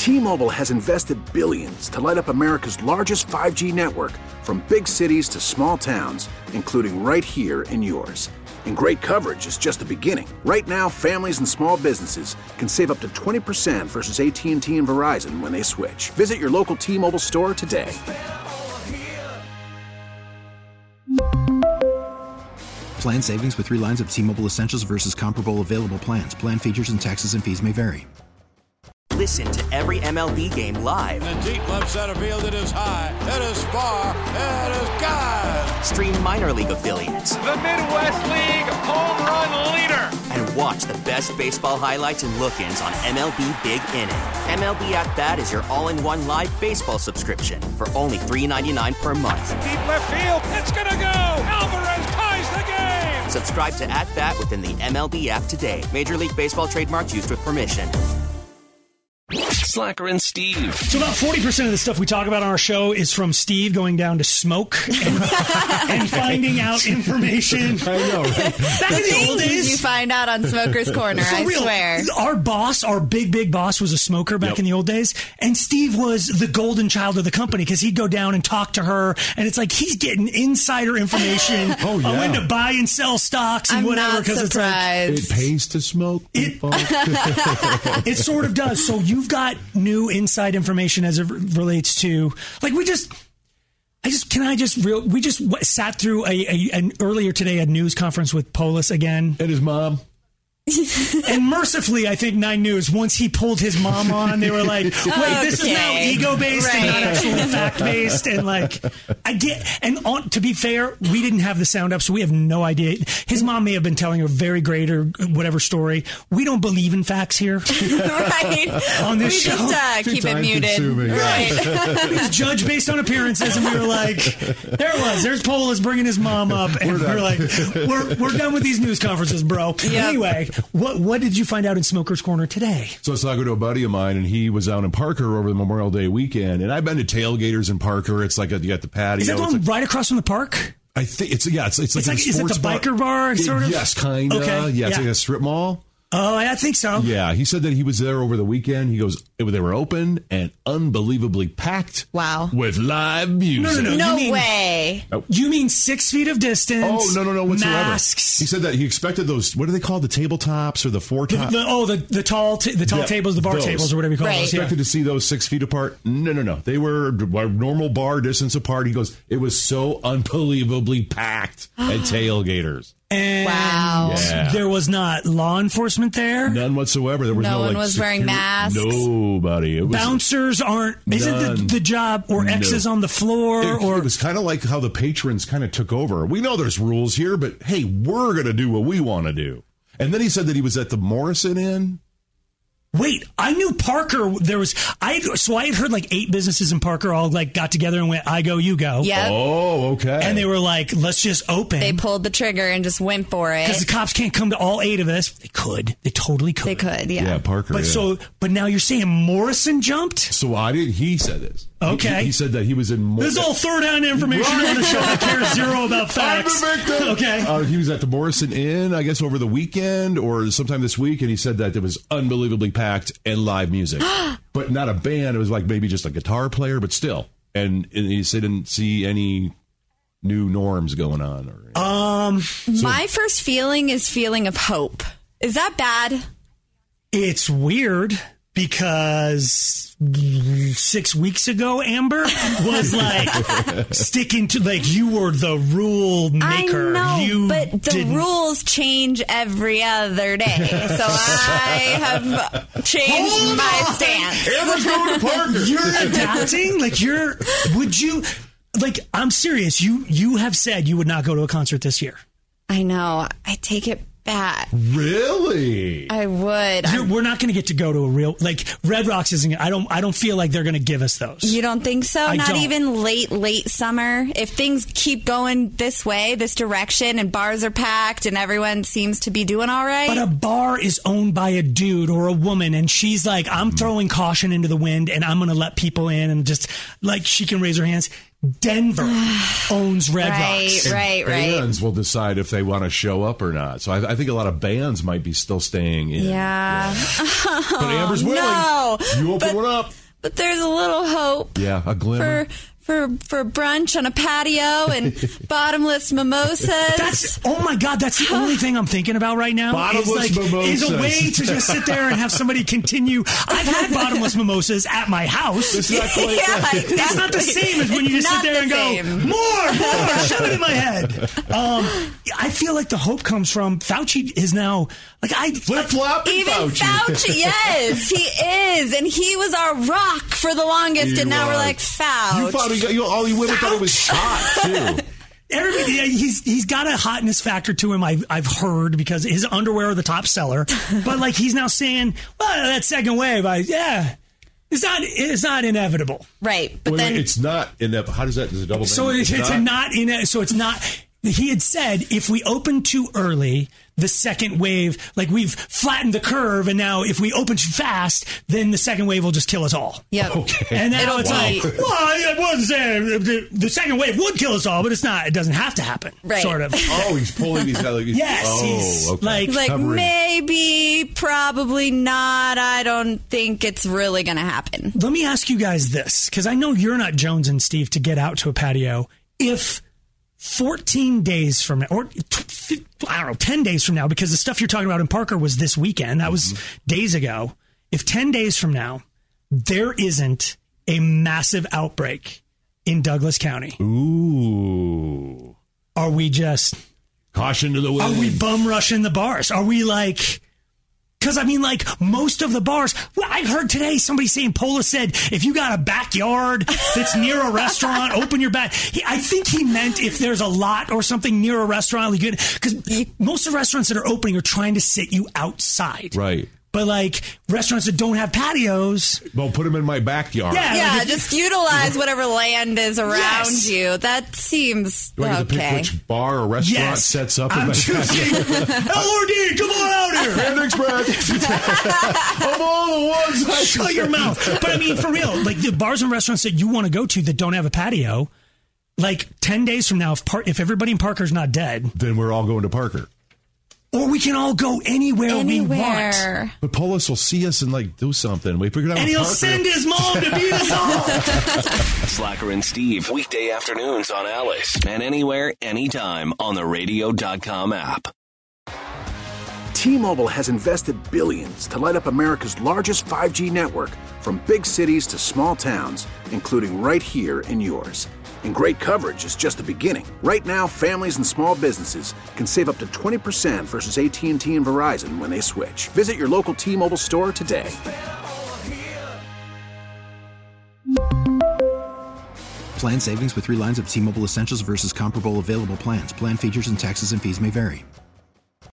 T-Mobile has invested billions to light up America's largest 5G network, from big cities to small towns, including right here in yours. And great coverage is just the beginning. Right now, families and small businesses can save up to 20% versus AT&T and Verizon when they switch. Visit your local T-Mobile store today. Plan savings with 3 lines of T-Mobile Essentials versus comparable available plans. Plan features and taxes and fees may vary. Listen to every MLB game live. In the deep left center field, it is high, it is far, it is gone. Stream minor league affiliates. The Midwest League home run leader. And watch the best baseball highlights and look-ins on MLB Big Inning. MLB At Bat is your all-in-one live baseball subscription for only $3.99 per month. Deep left field, it's gonna go. Alvarez ties the game. Subscribe to At Bat within the MLB app today. Major League Baseball trademarks used with permission. Slacker and Steve. So about 40% of the stuff we talk about on our show is from Steve going down to smoke and finding out information. I know, right? Back in the old days, you find out on Smoker's Corner, I swear. Our boss, our big boss, was a smoker back in the old days, and Steve was the golden child of the company because he'd go down and talk to her, and it's like he's getting insider information on when to buy and sell stocks and whatever. Because it's like it pays to smoke. It sort of does. So you've got new inside information as it relates to, like, we just sat through an earlier today a news conference with Polis again and his mom. And mercifully, I think 9 News, once he pulled his mom on, they were like, wait, this is now ego-based and not actually fact-based. And like, to be fair, we didn't have the sound up, so we have no idea. His mom may have been telling a very great or whatever story. We don't believe in facts here. Right. On this show. We just keep it muted. Right. We just judge based on appearances, and we were like, there's Polis bringing his mom up, and we're like, we're done with these news conferences, bro. Yep. Anyway, what did you find out in Smoker's Corner today? So I was talking to a buddy of mine, and he was out in Parker over the Memorial Day weekend. And I've been to tailgaters in Parker. It's like you got the patio. Is that the one right across from the park? I think it's like is it the biker bar sort of? Yes, kind of. Okay. Yeah, it's like a strip mall. Oh, I think so. Yeah, he said that he was there over the weekend. He goes, they were open and unbelievably packed. Wow. With live music. No way. You mean 6 feet of distance? Oh, no, whatsoever. Masks. He said that he expected those, what are they called? The tabletops or the four tops? The tall tables, the bar tables or whatever you call those. He expected to see those 6 feet apart. No. They were normal bar distance apart. He goes, it was so unbelievably packed at tailgaters. And wow. There was not law enforcement there? None whatsoever. There was no one was wearing masks. Nobody. It was bouncers aren't. Isn't the job or X's on the floor? It was kind of like how the patrons kind of took over. We know there's rules here, but hey, we're going to do what we want to do. And then he said that he was at the Morrison Inn. Wait, I knew Parker. I had heard like 8 businesses in Parker all like got together and went, I go, you go. Yep. Oh, okay. And they were like, let's just open. They pulled the trigger and just went for it. Because the cops can't come to all 8 of us. They could. They totally could. They could, yeah. Yeah, Parker. But now you're saying Morrison jumped? So he said this. Okay. He said that he was in Morrison. This is all third-hand information on a show that cares zero about facts. I'm the victim. Okay. He was at the Morrison Inn, I guess, over the weekend or sometime this week, and he said that it was unbelievably packed and live music. But not a band. It was like maybe just a guitar player, but still. And he said he didn't see any new norms going on. My first feeling is feeling of hope. Is that bad? It's weird because 6 weeks ago, Amber was like sticking to like you were the rule maker. I know, but the rules change every other day, so I have changed my stance. Amber's going to Parker. You're adapting. I'm serious. You have said you would not go to a concert this year. I know. I take it back. Really? I would. We're not going to get to go to a real Red Rocks isn't. I don't feel like they're going to give us those. You don't think so? Not even late summer. If things keep going this way, this direction, and bars are packed, and everyone seems to be doing all right. But a bar is owned by a dude or a woman, and she's like, I'm throwing caution into the wind, and I'm going to let people in, and just like she can raise her hands. Denver owns Red Rocks. Right. Bands will decide if they want to show up or not. So I think a lot of bands might be still staying in. Yeah. But Amber's willing. No, you open one up. But there's a little hope. Yeah, a glimmer. For brunch on a patio and bottomless mimosas. Oh my God, that's the only thing I'm thinking about right now. Bottomless mimosas. Is a way to just sit there and have somebody continue. I've had bottomless mimosas at my house. It's not quite exactly. It's not the same as when you just sit there and go, more, shove it in my head. I feel like the hope comes from Fauci is now, flip-flop even Fauci, yes, he is. And he was our rock for the longest, and now we're like, Fauci. All you women thought it was hot, too. Everybody, he's got a hotness factor to him. I've heard because his underwear are the top seller, but he's now saying, well, that second wave, it's not inevitable, right? But then it's not inevitable. How does that? Does it double? So it's not. He had said if we open too early, the second wave, we've flattened the curve, and now if we open too fast, then the second wave will just kill us all. Yeah. Okay. And now I wasn't saying the second wave would kill us all, but it's not. It doesn't have to happen. Right. Sort of. Oh, he's pulling these out. Yes. He's okay. Maybe, probably not. I don't think it's really going to happen. Let me ask you guys this, because I know you're not Jones and Steve to get out to a patio. If 14 days from now, or 10 days from now, because the stuff you're talking about in Parker was this weekend. That was days ago. If 10 days from now, there isn't a massive outbreak in Douglas County. Ooh. Are we just... Caution to the wind. Are we bum rushing the bars? Are we because most of the bars, I heard today somebody saying, Pola said, if you got a backyard that's near a restaurant, open your back. I think he meant if there's a lot or something near a restaurant, because most of the restaurants that are opening are trying to sit you outside. Right. But restaurants that don't have patios, well, put them in my backyard. Yeah, just utilize whatever land is around you. That seems do I get to pick which bar or restaurant sets up? I'm choosing LOD. Come on out here, Panda Express. Of all the ones, shut your mouth. But I mean, for real, the bars and restaurants that you want to go to that don't have a patio, 10 days from now, if everybody in Parker's not dead, then we're all going to Parker. Or we can all go anywhere we want. But Polis will see us and do something. We figured out. And he'll send his mom to beat us all. Slacker and Steve, weekday afternoons on Alice. And anywhere, anytime on the radio.com app. T-Mobile has invested billions to light up America's largest 5G network, from big cities to small towns, including right here in yours. And great coverage is just the beginning. Right now, families and small businesses can save up to 20% versus AT&T and Verizon when they switch. Visit your local T-Mobile store today. Plan savings with 3 lines of T-Mobile Essentials versus comparable available plans. Plan features and taxes and fees may vary.